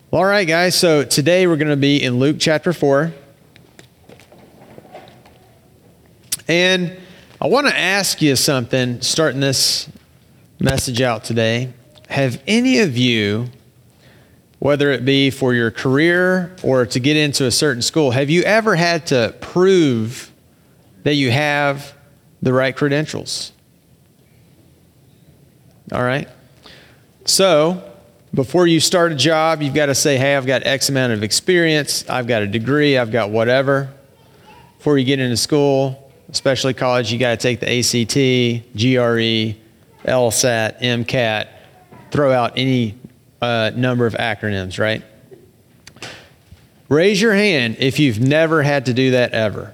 All right, guys, so today we're going to be in Luke chapter 4. And I want to ask you something, starting this message out today. Have any of you, whether it be for your career or to get into a certain school, have you ever had to prove that you have the right credentials? All right. So, before you start a job, you've got to say, hey, I've got X amount of experience, I've got a degree, I've got whatever. Before you get into school, especially college, you got to take the ACT, GRE, LSAT, MCAT, throw out any number of acronyms, right? Raise your hand if you've never had to do that ever.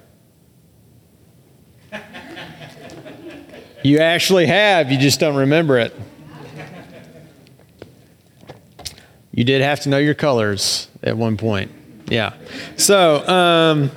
You actually have, you just don't remember it. You did have to know your colors at one point. Yeah. So,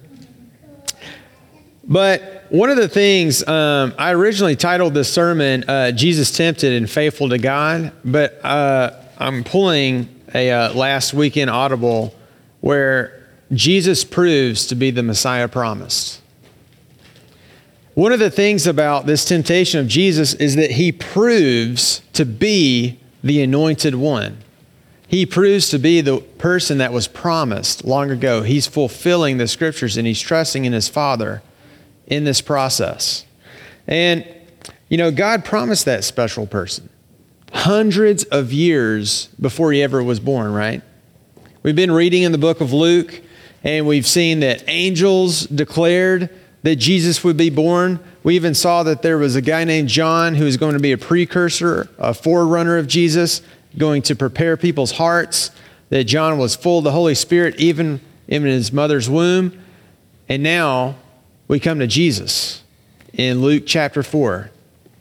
but one of the things, I originally titled this sermon, Jesus Tempted and Faithful to God, but I'm pulling a last weekend Audible where Jesus proves to be the Messiah promised. One of the things about this temptation of Jesus is that he proves to be the anointed one. He proves to be the person that was promised long ago. He's fulfilling the scriptures and he's trusting in his Father in this process. And, God promised that special person hundreds of years before he ever was born, right? We've been reading in the book of Luke and we've seen that angels declared that Jesus would be born. We even saw that there was a guy named John who was going to be a precursor, a forerunner of Jesus, going to prepare people's hearts, that John was full of the Holy Spirit even in his mother's womb. And now we come to Jesus in Luke chapter 4.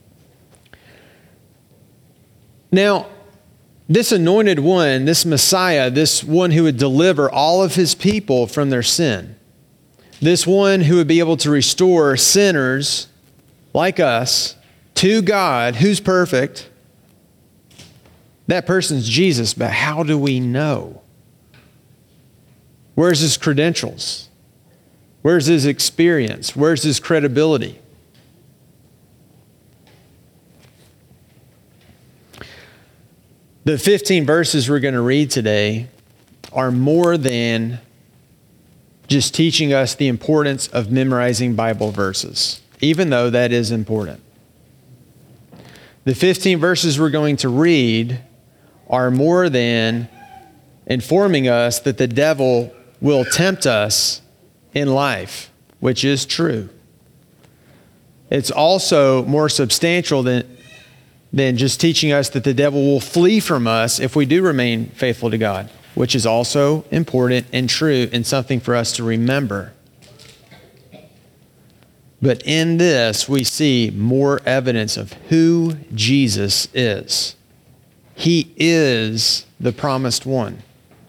Now, this anointed one, this Messiah, this one who would deliver all of his people from their sin, this one who would be able to restore sinners like us to God, who's perfect, that person's Jesus, but how do we know? Where's his credentials? Where's his experience? Where's his credibility? The 15 verses we're going to read today are more than just teaching us the importance of memorizing Bible verses, even though that is important. The 15 verses we're going to read are more than informing us that the devil will tempt us in life, which is true. It's also more substantial than just teaching us that the devil will flee from us if we do remain faithful to God, which is also important and true and something for us to remember. But in this, we see more evidence of who Jesus is. He is the promised one.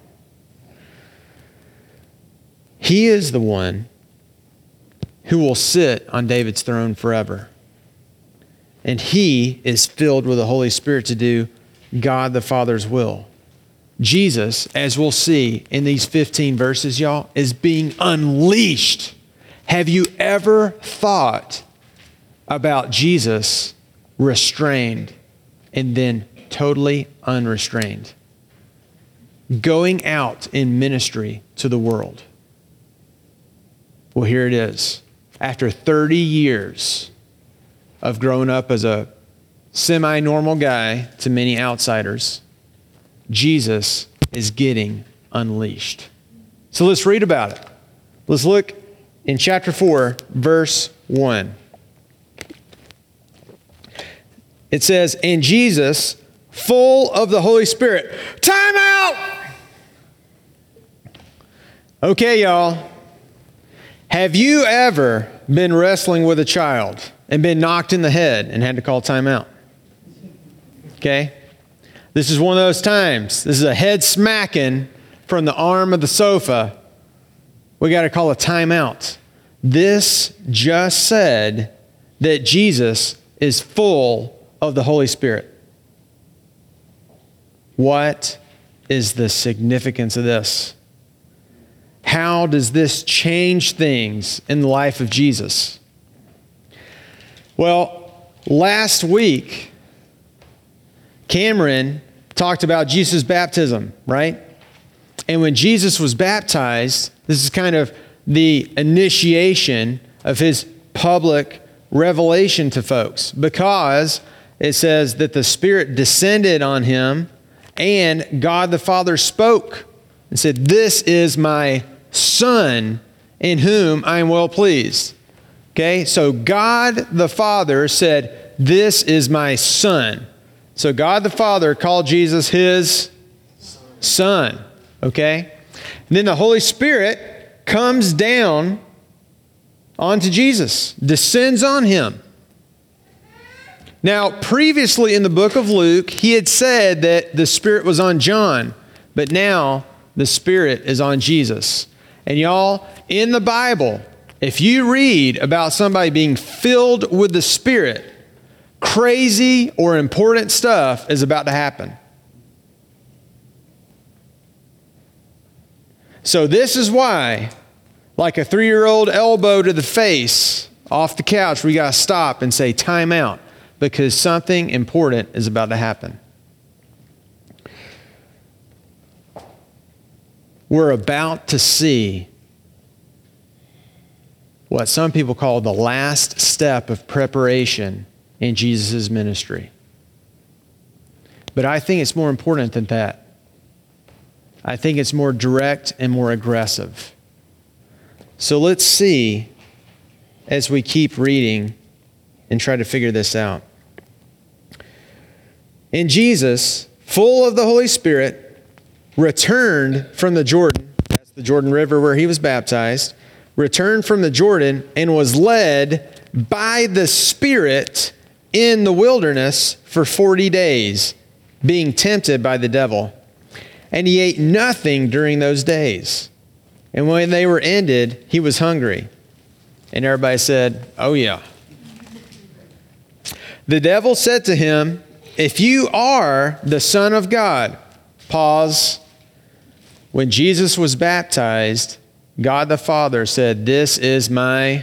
He is the one who will sit on David's throne forever. And he is filled with the Holy Spirit to do God the Father's will. Jesus, as we'll see in these 15 verses, y'all, is being unleashed. Have you ever thought about Jesus restrained and then totally unrestrained, going out in ministry to the world? Well, here it is. After 30 years of growing up as a semi-normal guy to many outsiders, Jesus is getting unleashed. So let's read about it. Let's look in chapter 4, verse 1. It says, "And Jesus, full of the Holy Spirit." Time out! Okay, y'all. Have you ever been wrestling with a child and been knocked in the head and had to call time out? Okay? This is one of those times. This is a head smacking from the arm of the sofa. We got to call a timeout. This just said that Jesus is full of the Holy Spirit. What is the significance of this? How does this change things in the life of Jesus? Well, last week, Cameron talked about Jesus' baptism, right? And when Jesus was baptized, this is kind of the initiation of his public revelation to folks, because it says that the Spirit descended on him and God the Father spoke and said, "This is my Son in whom I am well pleased." Okay, so God the Father said, "This is my Son." So God the Father called Jesus his Son. Okay? And then the Holy Spirit comes down onto Jesus, descends on him. Now, previously in the book of Luke, he had said that the Spirit was on John, but now the Spirit is on Jesus. And y'all, in the Bible, if you read about somebody being filled with the Spirit, crazy or important stuff is about to happen. So this is why, like a 3-year-old elbow to the face off the couch, we got to stop and say, time out, because something important is about to happen. We're about to see what some people call the last step of preparation in Jesus' ministry. But I think it's more important than that. I think it's more direct and more aggressive. So let's see as we keep reading and try to figure this out. And Jesus, full of the Holy Spirit, returned from the Jordan, that's the Jordan River where he was baptized, returned from the Jordan and was led by the Spirit in the wilderness for 40 days, being tempted by the devil. And he ate nothing during those days. And when they were ended, he was hungry. And everybody said, "Oh yeah." The devil said to him, "If you are the Son of God," pause. When Jesus was baptized, God the Father said, "This is my..."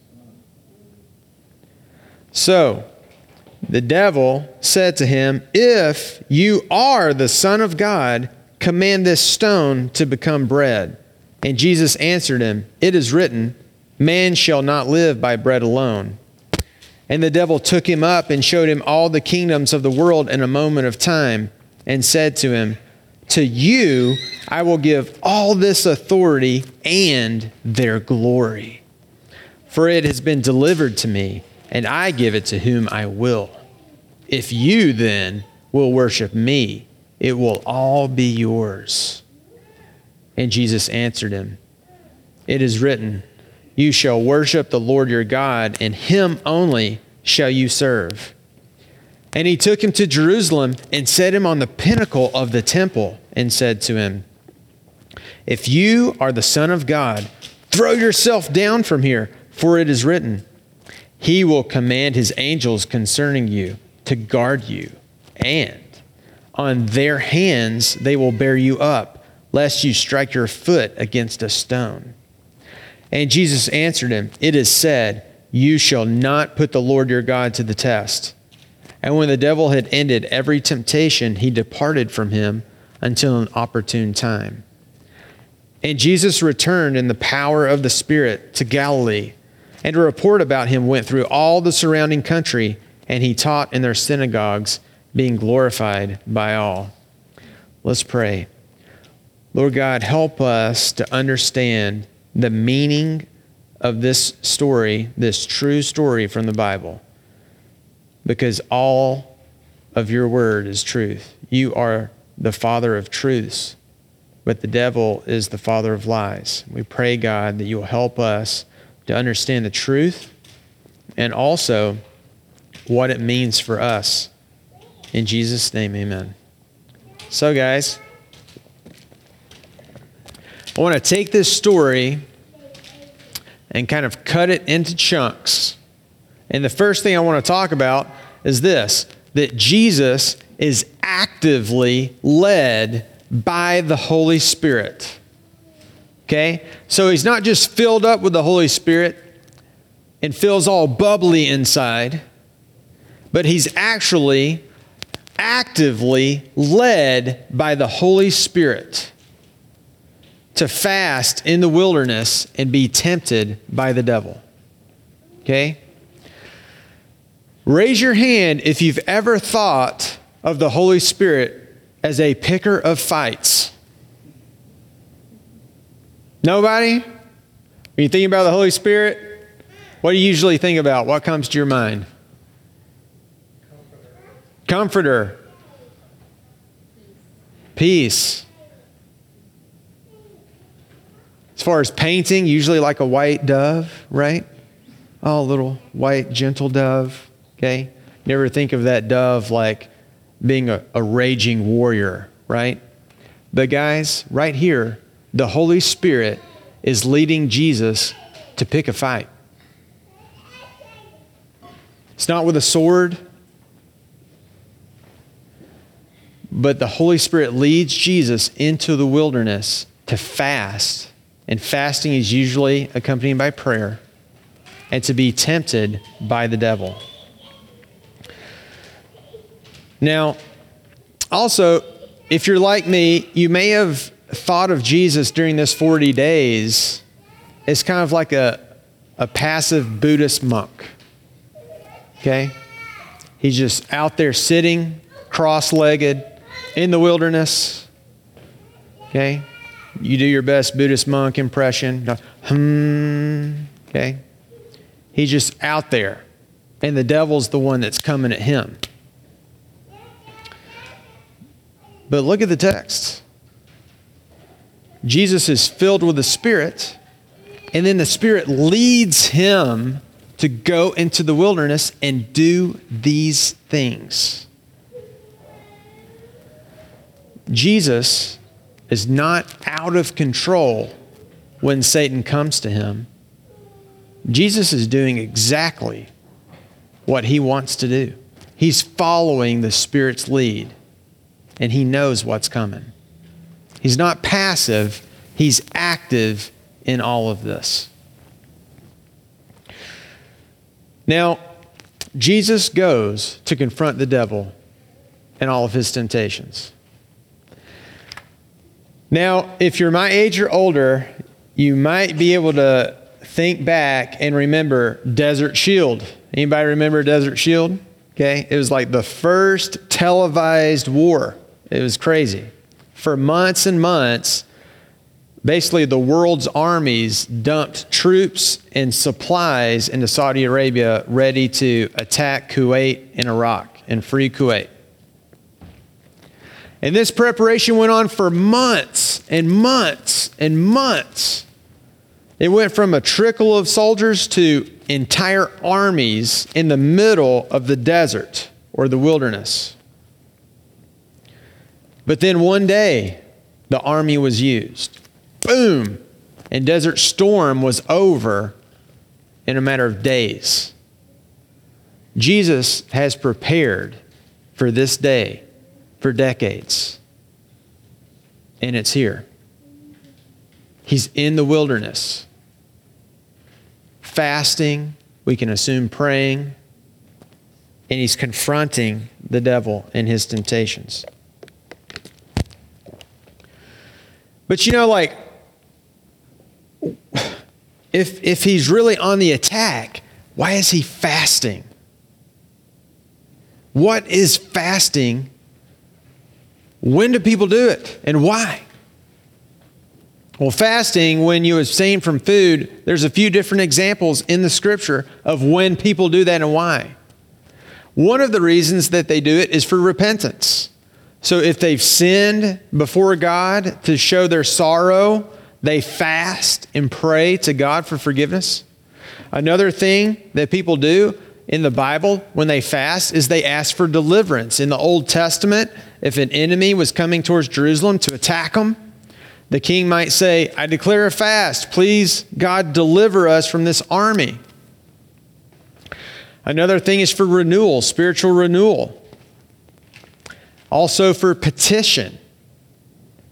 So, the devil said to him, "If you are the Son of God, command this stone to become bread." And Jesus answered him, "It is written, man shall not live by bread alone." And the devil took him up and showed him all the kingdoms of the world in a moment of time, and said to him, "To you I will give all this authority and their glory. For it has been delivered to me, and I give it to whom I will. If you then will worship me, it will all be yours." And Jesus answered him, "It is written, you shall worship the Lord your God, and him only shall you serve." And he took him to Jerusalem and set him on the pinnacle of the temple and said to him, "If you are the Son of God, throw yourself down from here, for it is written, he will command his angels concerning you to guard you, and on their hands they will bear you up, lest you strike your foot against a stone." And Jesus answered him, "It is said, you shall not put the Lord your God to the test." And when the devil had ended every temptation, he departed from him until an opportune time. And Jesus returned in the power of the Spirit to Galilee, and a report about him went through all the surrounding country, and he taught in their synagogues, being glorified by all. Let's pray. Lord God, help us to understand the meaning of this story, this true story from the Bible, because all of your word is truth. You are the Father of truths, but the devil is the father of lies. We pray, God, that you will help us to understand the truth and also what it means for us. In Jesus' name, amen. So, guys, I want to take this story and kind of cut it into chunks. And the first thing I want to talk about is this, that Jesus is actively led by the Holy Spirit. Okay? So he's not just filled up with the Holy Spirit and feels all bubbly inside, but he's actually actively led by the Holy Spirit to fast in the wilderness and be tempted by the devil. Okay? Raise your hand if you've ever thought of the Holy Spirit as a picker of fights. Nobody? When you think about the Holy Spirit, what do you usually think about? What comes to your mind? Comforter. Peace. As far as painting, usually like a white dove, right? Oh, little white, gentle dove. Okay? Never think of that dove like being a raging warrior, right? But guys, right here, the Holy Spirit is leading Jesus to pick a fight. It's not with a sword, but the Holy Spirit leads Jesus into the wilderness to fast. And fasting is usually accompanied by prayer, and to be tempted by the devil. Now, also, if you're like me, you may have thought of Jesus during this 40 days as kind of like a passive Buddhist monk. Okay? He's just out there sitting, cross-legged, in the wilderness. Okay? You do your best Buddhist monk impression. Okay? He's just out there. And the devil's the one that's coming at him. But look at the text. Jesus is filled with the Spirit, and then the Spirit leads him to go into the wilderness and do these things. Jesus is not out of control when Satan comes to him. Jesus is doing exactly what he wants to do. He's following the Spirit's lead, and he knows what's coming. He's not passive, he's active in all of this. Now, Jesus goes to confront the devil and all of his temptations. Now, if you're my age or older, you might be able to think back and remember Desert Shield. Anybody remember Desert Shield? Okay, it was like the first televised war. It was crazy. For months and months, basically the world's armies dumped troops and supplies into Saudi Arabia ready to attack Kuwait and Iraq and free Kuwait. And this preparation went on for months and months and months. It went from a trickle of soldiers to entire armies in the middle of the desert or the wilderness. But then one day, the army was used. Boom! And Desert Storm was over in a matter of days. Jesus has prepared for this day for decades. And it's here. He's in the wilderness. Fasting, we can assume praying, and he's confronting the devil and his temptations. But you know, like, if he's really on the attack, why is he fasting? What is fasting? When do people do it? And why? Well, fasting, when you abstain from food, there's a few different examples in the scripture of when people do that and why. One of the reasons that they do it is for repentance. So if they've sinned before God to show their sorrow, they fast and pray to God for forgiveness. Another thing that people do in the Bible when they fast is they ask for deliverance. In the Old Testament, if an enemy was coming towards Jerusalem to attack them, the king might say, I declare a fast. Please, God, deliver us from this army. Another thing is for renewal, spiritual renewal. Also for petition.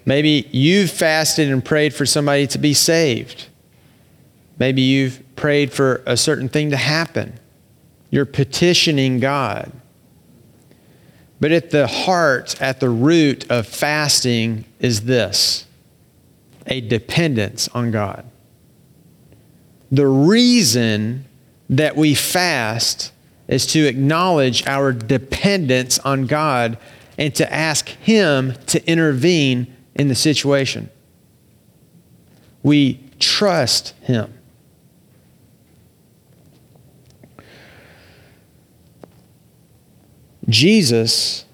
Maybe you've fasted and prayed for somebody to be saved. Maybe you've prayed for a certain thing to happen. You're petitioning God. But at the heart, at the root of fasting is this: a dependence on God. The reason that we fast is to acknowledge our dependence on God and to ask Him to intervene in the situation. We trust Him. Jesus,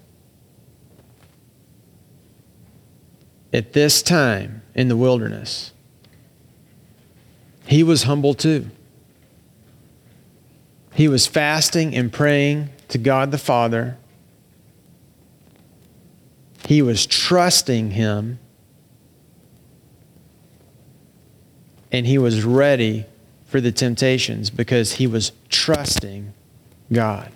at this time in the wilderness, He was humble too. He was fasting and praying to God the Father. He was trusting Him. And He was ready for the temptations because He was trusting God.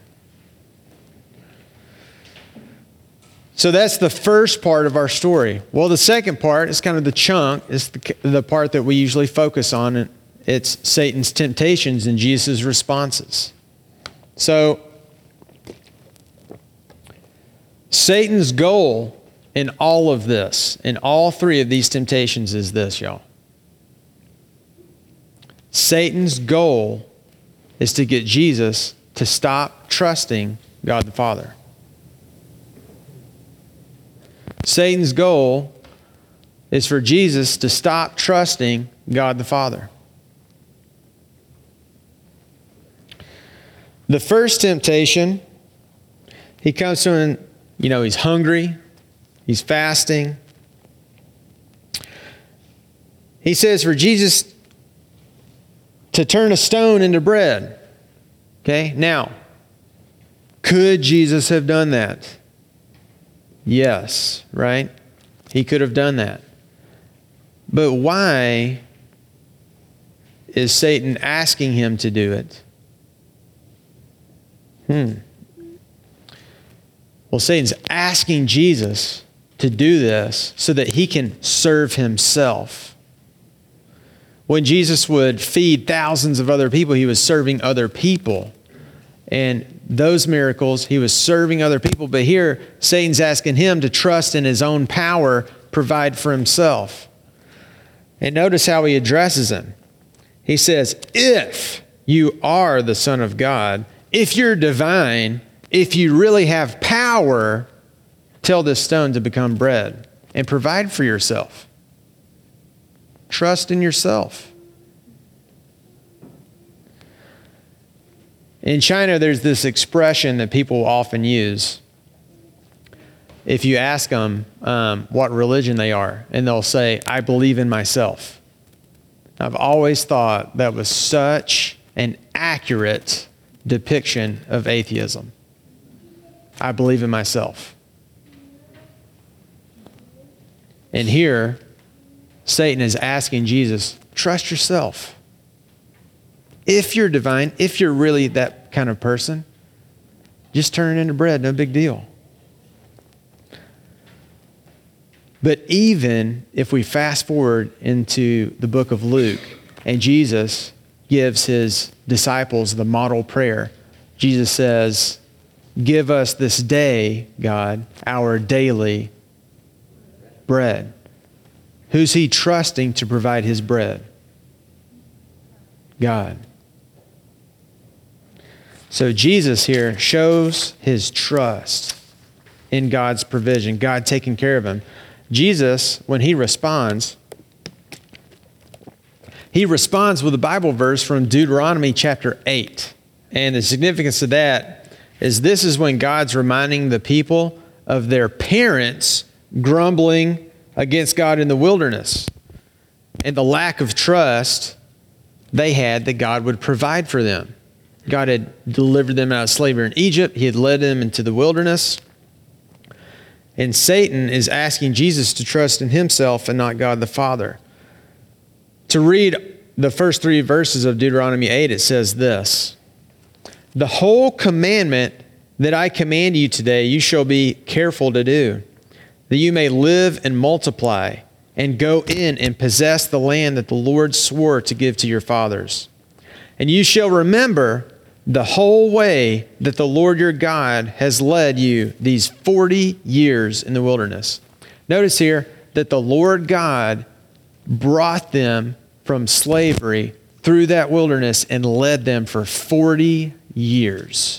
So that's the first part of our story. Well, the second part is kind of the chunk. It's the part that we usually focus on. And it's Satan's temptations and Jesus' responses. So, Satan's goal in all of this, in all three of these temptations, is this, y'all. Satan's goal is to get Jesus to stop trusting God the Father. Satan's goal is for Jesus to stop trusting God the Father. The first temptation, he comes to him, he's hungry, he's fasting. He says for Jesus to turn a stone into bread. Okay, now, could Jesus have done that? Yes, right? He could have done that. But why is Satan asking him to do it? Well, Satan's asking Jesus to do this so that he can serve himself. When Jesus would feed thousands of other people, he was serving other people. And those miracles, he was serving other people. But here, Satan's asking him to trust in his own power, provide for himself. And notice how he addresses him. He says, if you are the Son of God, if you're divine, if you really have power, tell this stone to become bread and provide for yourself. Trust in yourself. In China, there's this expression that people often use. If you ask them what religion they are, and they'll say, I believe in myself. I've always thought that was such an accurate depiction of atheism. I believe in myself. And here, Satan is asking Jesus, trust yourself. If you're divine, if you're really that kind of person, just turn it into bread, no big deal. But even if we fast forward into the book of Luke, and Jesus gives his disciples the model prayer, Jesus says, give us this day, God, our daily bread. Who's he trusting to provide his bread? God. So Jesus here shows his trust in God's provision, God taking care of him. Jesus, when he responds with a Bible verse from Deuteronomy chapter 8. And the significance of that is this is when God's reminding the people of their parents grumbling against God in the wilderness and the lack of trust they had that God would provide for them. God had delivered them out of slavery in Egypt. He had led them into the wilderness. And Satan is asking Jesus to trust in himself and not God the Father. To read the first 3 verses of Deuteronomy 8, it says this: the whole commandment that I command you today, you shall be careful to do, that you may live and multiply, and go in and possess the land that the Lord swore to give to your fathers. And you shall remember the whole way that the Lord your God has led you these 40 years in the wilderness. Notice here that the Lord God brought them from slavery through that wilderness and led them for 40 years.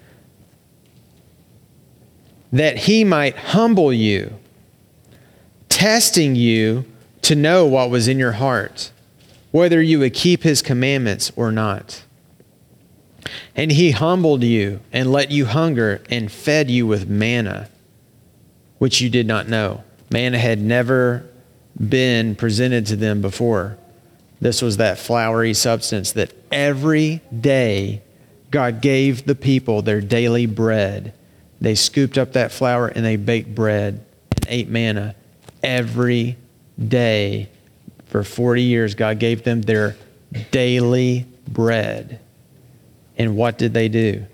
That he might humble you, testing you to know what was in your heart, whether you would keep his commandments or not. And he humbled you and let you hunger and fed you with manna, which you did not know. Manna had never been presented to them before. This was that floury substance that every day God gave the people their daily bread. They scooped up that flour and they baked bread and ate manna every day. For 40 years, God gave them their daily bread. And what did they do?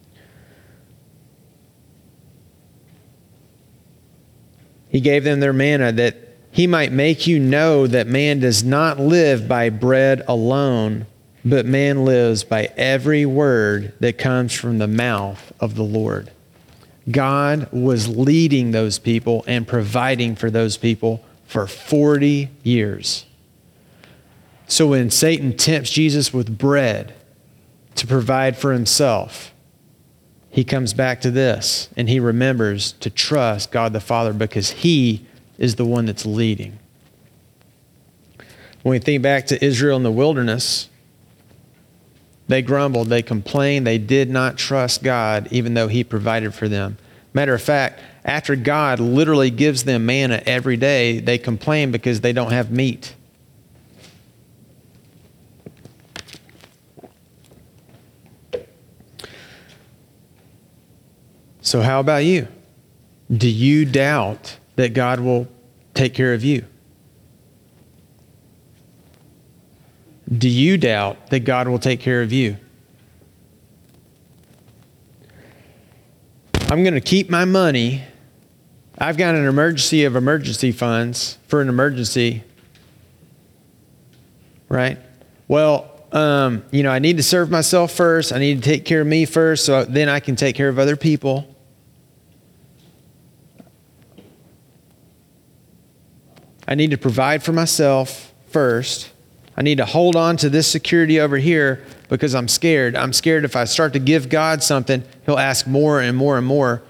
He gave them their manna that he might make you know that man does not live by bread alone, but man lives by every word that comes from the mouth of the Lord. God was leading those people and providing for those people for 40 years. So when Satan tempts Jesus with bread to provide for himself, he comes back to this and he remembers to trust God the Father because he is the one that's leading. When we think back to Israel in the wilderness, they grumbled, they complained, they did not trust God even though he provided for them. Matter of fact, after God literally gives them manna every day, they complain because they don't have meat. So how about you? Do you doubt that God will take care of you? Do you doubt that God will take care of you? I'm going to keep my money. I've got an emergency of emergency funds for an emergency, right? Well, I need to serve myself first. I need to take care of me first so then I can take care of other people. I need to provide for myself first. I need to hold on to this security over here because I'm scared. I'm scared if I start to give God something, he'll ask more and more and more.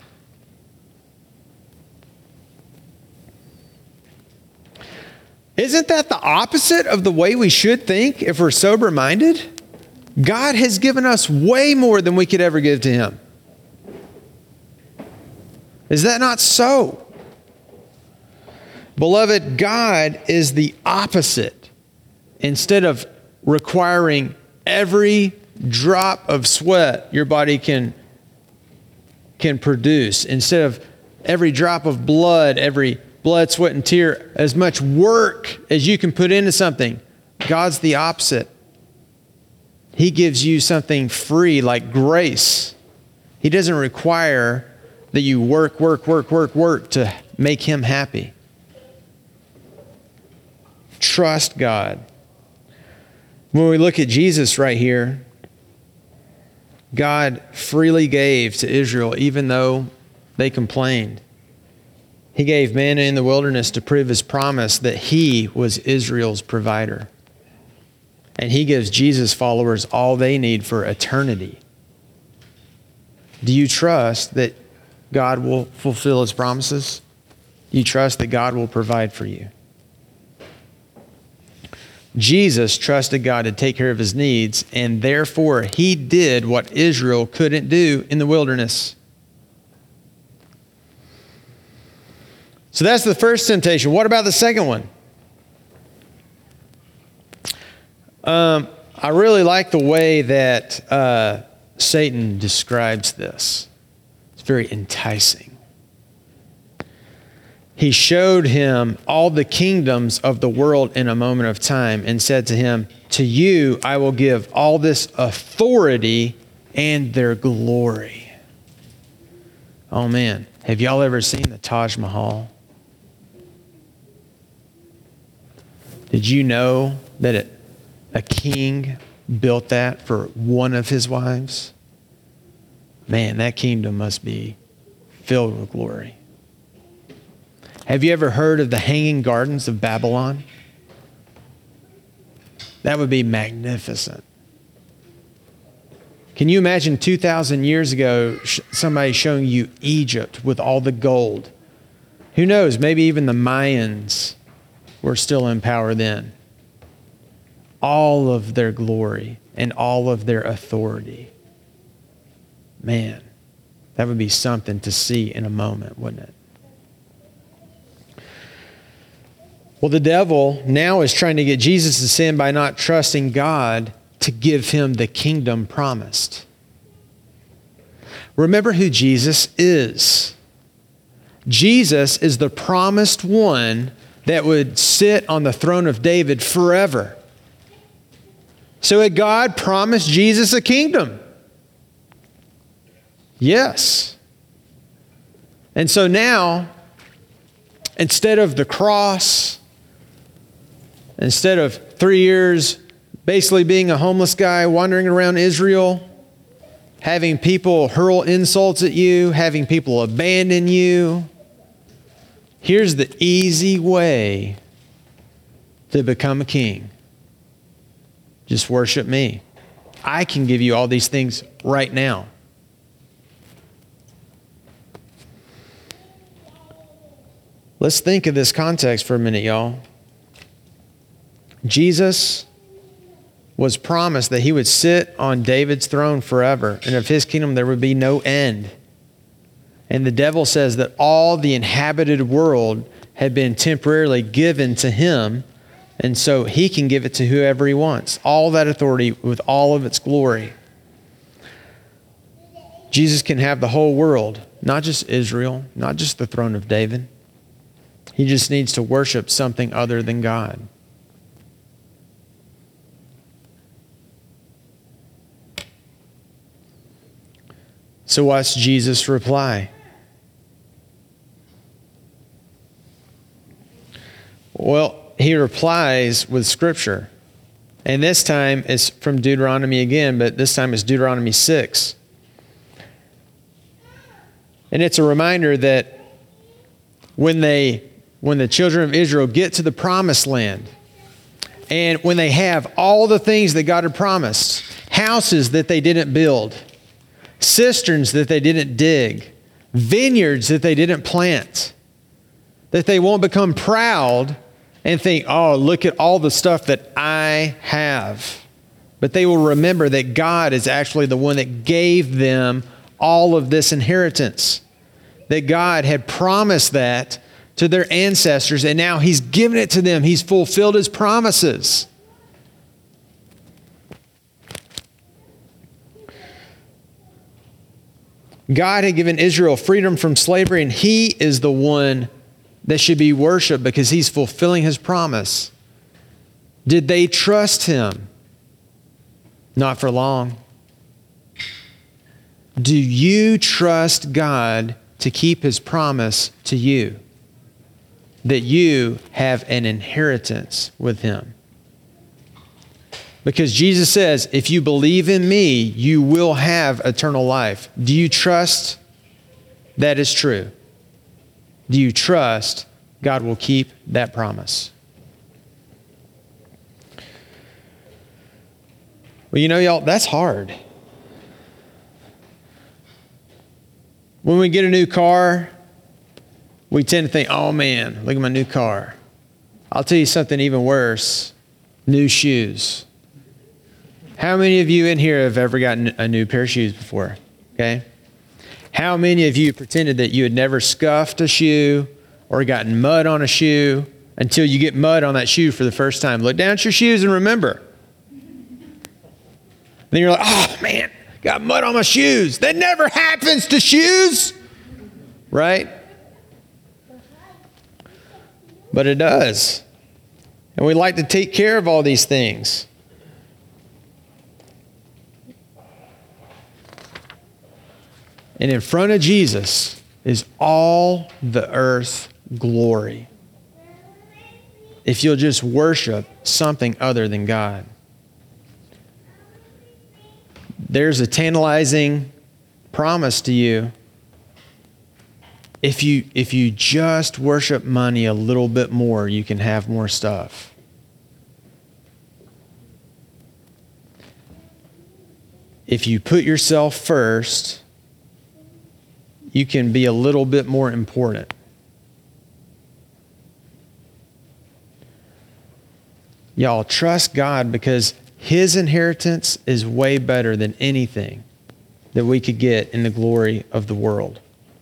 Isn't that the opposite of the way we should think if we're sober-minded? God has given us way more than we could ever give to him. Is that not so? Beloved, God is the opposite. Instead of requiring every drop of sweat your body can produce, instead of every drop of blood, every blood, sweat, and tear, as much work as you can put into something, God's the opposite. He gives you something free like grace. He doesn't require that you work to make him happy. Trust God. When we look at Jesus right here, God freely gave to Israel even though they complained. He gave manna in the wilderness to prove his promise that he was Israel's provider. And he gives Jesus followers all they need for eternity. Do you trust that God will fulfill his promises? Do you trust that God will provide for you? Jesus trusted God to take care of his needs, and therefore he did what Israel couldn't do in the wilderness. So that's the first temptation. What about the second one? I really like the way that Satan describes this. It's very enticing. He showed him all the kingdoms of the world in a moment of time and said to him, "To you I will give all this authority and their glory." Oh man, Have y'all ever seen the Taj Mahal? Did you know that a king built that for one of his wives? Man, that kingdom must be filled with glory. Have you ever heard of the Hanging Gardens of Babylon? That would be magnificent. Can you imagine 2,000 years ago, somebody showing you Egypt with all the gold? Who knows, maybe even the Mayans were still in power then. All of their glory and all of their authority. Man, that would be something to see in a moment, wouldn't it? Well, the devil now is trying to get Jesus to sin by not trusting God to give him the kingdom promised. Remember who Jesus is. Jesus is the promised one that would sit on the throne of David forever. So had God promised Jesus a kingdom? Yes. And so now, instead of the cross, instead of 3 years basically being a homeless guy wandering around Israel, having people hurl insults at you, having people abandon you, here's the easy way to become a king. Just worship me. I can give you all these things right now. Let's think of this context for a minute, y'all. Jesus was promised that he would sit on David's throne forever, and of his kingdom there would be no end. And the devil says that all the inhabited world had been temporarily given to him, and so he can give it to whoever he wants. All that authority with all of its glory. Jesus can have the whole world, not just Israel, not just the throne of David. He just needs to worship something other than God. So what's Jesus' reply? Well, he replies with Scripture. And this time it's from Deuteronomy again, but this time it's Deuteronomy 6. And it's a reminder that when the children of Israel get to the promised land, and when they have all the things that God had promised, houses that they didn't build, cisterns that they didn't dig, vineyards that they didn't plant, that they won't become proud and think, oh, look at all the stuff that I have. But they will remember that God is actually the one that gave them all of this inheritance. That God had promised that to their ancestors, and now he's given it to them. He's fulfilled his promises. God had given Israel freedom from slavery, and he is the one that should be worshiped because he's fulfilling his promise. Did they trust him? Not for long. Do you trust God to keep his promise to you? That you have an inheritance with him. Because Jesus says, if you believe in me, you will have eternal life. Do you trust that is true? Do you trust God will keep that promise? Well, you know, y'all, that's hard. When we get a new car, we tend to think, oh man, look at my new car. I'll tell you something even worse. New shoes. How many of you in here have ever gotten a new pair of shoes before? Okay. How many of you pretended that you had never scuffed a shoe or gotten mud on a shoe until you get mud on that shoe for the first time? Look down at your shoes and remember. Then you're like, oh man, got mud on my shoes. That never happens to shoes, right? But it does. And we like to take care of all these things. And in front of Jesus, is all the earth's glory. If you'll just worship something other than God. There's a tantalizing promise to you. If you just worship money a little bit more, you can have more stuff. If you put yourself first, you can be a little bit more important. Y'all, trust God, because His inheritance is way better than anything that we could get in the glory of the world.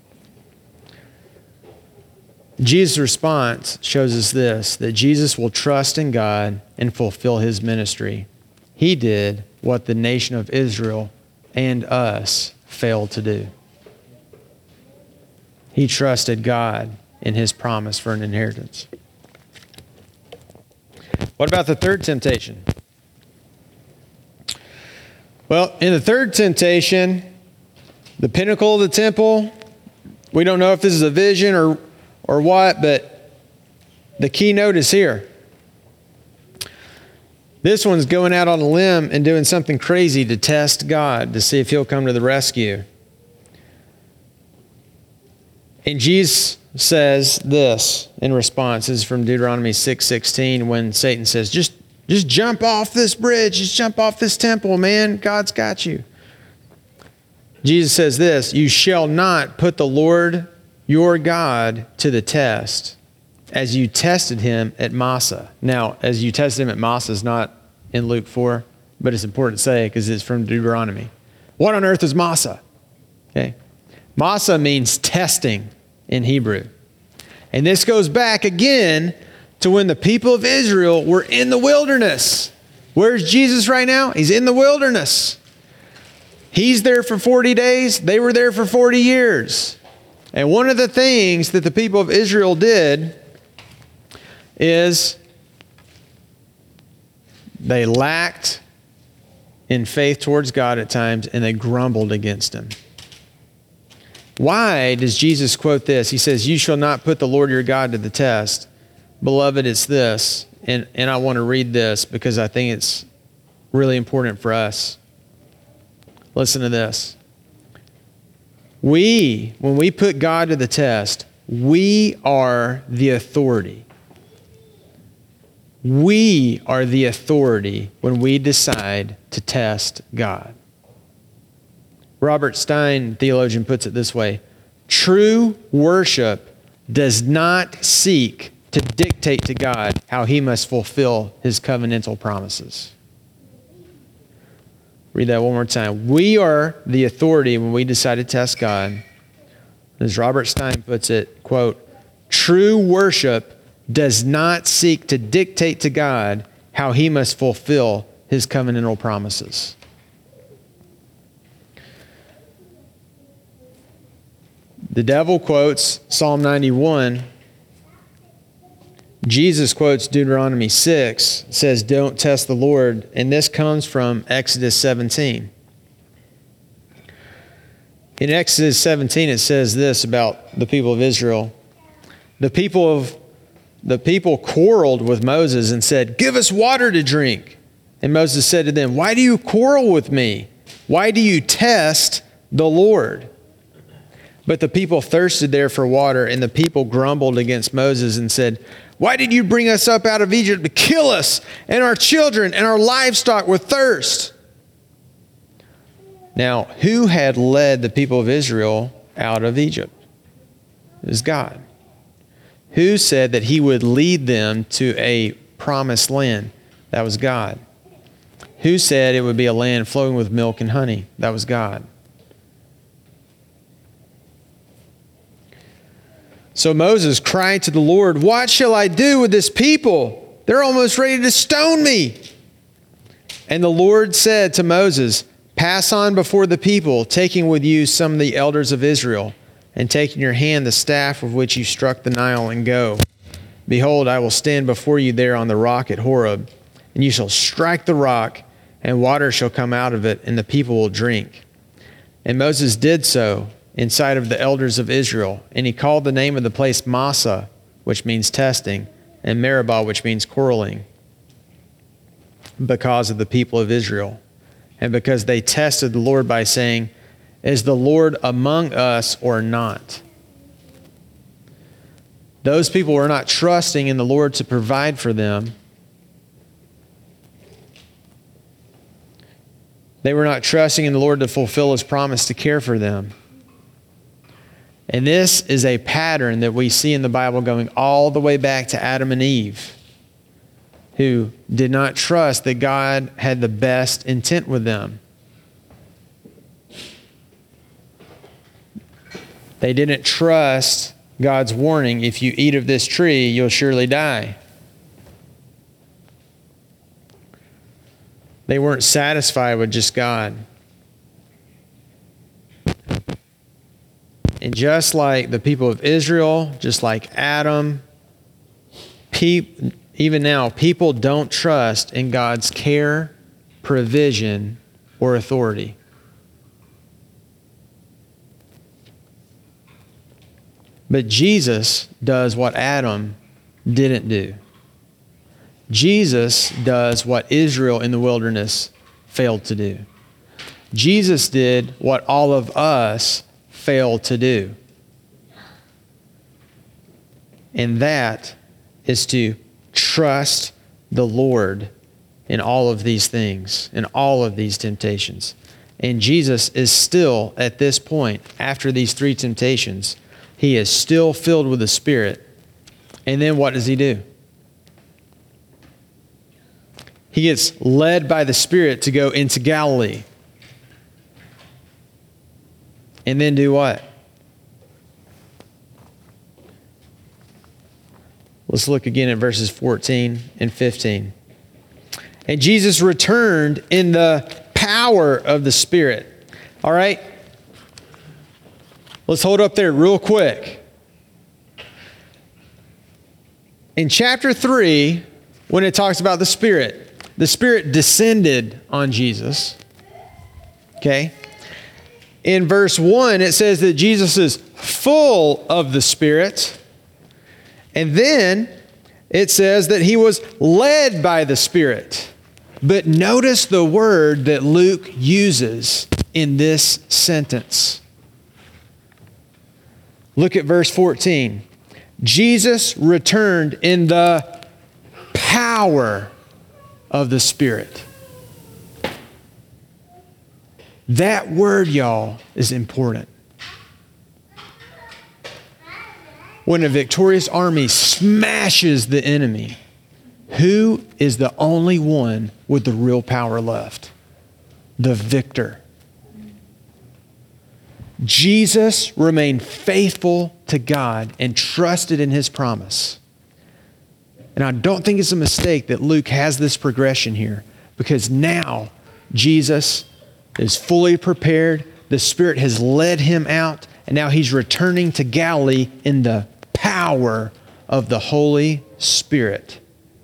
Jesus' response shows us this, that Jesus will trust in God and fulfill His ministry. He did what the nation of Israel and us failed to do. He trusted God in His promise for an inheritance. What about the third temptation? Well, in the third temptation, the pinnacle of the temple, we don't know if this is a vision or what, but the keynote is here. This one's going out on a limb and doing something crazy to test God, to see if He'll come to the rescue. And Jesus says this in response. This is from Deuteronomy 6:16, when Satan says, just jump off this bridge, just jump off this temple, man. God's got you. Jesus says this, you shall not put the Lord your God to the test, as you tested Him at Massah. Now, as you tested Him at Massah is not in Luke 4, but it's important to say because it's from Deuteronomy. What on earth is Massah? Okay. Massah means testing in Hebrew. And this goes back again to when the people of Israel were in the wilderness. Where's Jesus right now? He's in the wilderness. He's there for 40 days. They were there for 40 years. And one of the things that the people of Israel did is they lacked in faith towards God at times, and they grumbled against Him. Why does Jesus quote this? He says, you shall not put the Lord your God to the test. Beloved, it's this, and I want to read this because I think it's really important for us. Listen to this. When we put God to the test, we are the authority. We are the authority when we decide to test God. Robert Stein, theologian, puts it this way. True worship does not seek to dictate to God how He must fulfill His covenantal promises. Read that one more time. We are the authority when we decide to test God. As Robert Stein puts it, quote, true worship does not seek to dictate to God how He must fulfill His covenantal promises. The devil quotes Psalm 91. Jesus quotes Deuteronomy 6, says, don't test the Lord. And this comes from Exodus 17. In Exodus 17, it says this about the people of Israel. The people quarreled with Moses and said, give us water to drink. And Moses said to them, why do you quarrel with me? Why do you test the Lord? But the people thirsted there for water, and the people grumbled against Moses and said, why did you bring us up out of Egypt to kill us and our children and our livestock with thirst? Now, who had led the people of Israel out of Egypt? It was God. Who said that He would lead them to a promised land? That was God. Who said it would be a land flowing with milk and honey? That was God. So Moses cried to the Lord, what shall I do with this people? They're almost ready to stone me. And the Lord said to Moses, pass on before the people, taking with you some of the elders of Israel, and take in your hand the staff with which you struck the Nile, and go. Behold, I will stand before you there on the rock at Horeb, and you shall strike the rock, and water shall come out of it, and the people will drink. And Moses did so, in sight of the elders of Israel. And he called the name of the place Massah, which means testing, and Meribah, which means quarreling, because of the people of Israel. And because they tested the Lord by saying, is the Lord among us or not? Those people were not trusting in the Lord to provide for them. They were not trusting in the Lord to fulfill His promise to care for them. And this is a pattern that we see in the Bible going all the way back to Adam and Eve, who did not trust that God had the best intent with them. They didn't trust God's warning, if you eat of this tree, you'll surely die. They weren't satisfied with just God. And just like the people of Israel, just like Adam, even now, people don't trust in God's care, provision, or authority. But Jesus does what Adam didn't do. Jesus does what Israel in the wilderness failed to do. Jesus did what all of us failed to do. And that is to trust the Lord in all of these things, in all of these temptations. And Jesus is still, at this point, after these three temptations, He is still filled with the Spirit. And then what does He do? He gets led by the Spirit to go into Galilee. And then do what? Let's look again at verses 14 and 15. And Jesus returned in the power of the Spirit. All right? Let's hold up there real quick. In chapter 3, when it talks about the Spirit descended on Jesus. Okay? In verse 1, it says that Jesus is full of the Spirit. And then it says that He was led by the Spirit. But notice the word that Luke uses in this sentence. Look at verse 14. Jesus returned in the power of the Spirit. That word, y'all, is important. When a victorious army smashes the enemy, who is the only one with the real power left? The victor. Jesus remained faithful to God and trusted in His promise. And I don't think it's a mistake that Luke has this progression here, because now Jesus is fully prepared. The Spirit has led Him out, and now He's returning to Galilee in the power of the Holy Spirit.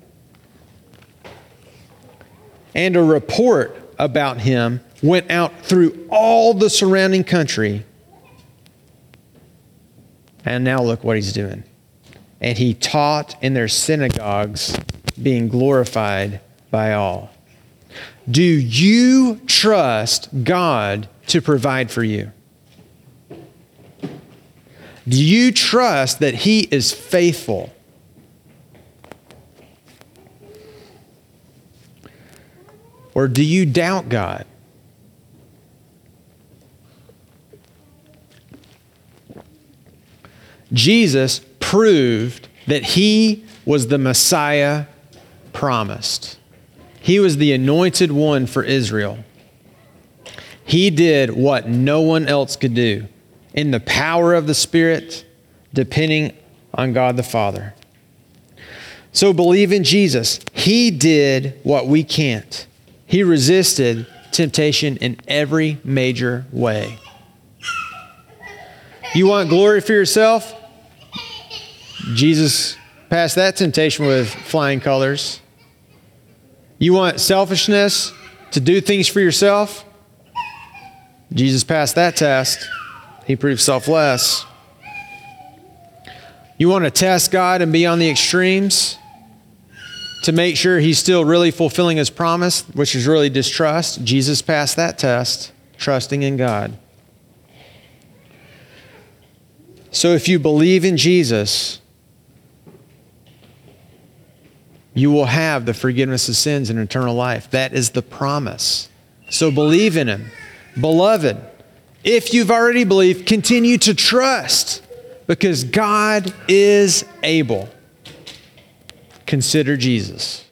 And a report about Him went out through all the surrounding country. And now look what He's doing. And He taught in their synagogues, being glorified by all. Do you trust God to provide for you? Do you trust that He is faithful? Or do you doubt God? Jesus proved that He was the Messiah promised. He was the anointed one for Israel. He did what no one else could do in the power of the Spirit, depending on God the Father. So believe in Jesus. He did what we can't. He resisted temptation in every major way. You want glory for yourself? Jesus passed that temptation with flying colors. You want selfishness, to do things for yourself? Jesus passed that test. He proves selfless. You want to test God and be on the extremes to make sure he's still really fulfilling his promise, which is really distrust. Jesus passed that test, trusting in God. So if you believe in Jesus, you will have the forgiveness of sins and eternal life. That is the promise. So believe in him. Beloved, if you've already believed, continue to trust, because God is able. Consider Jesus.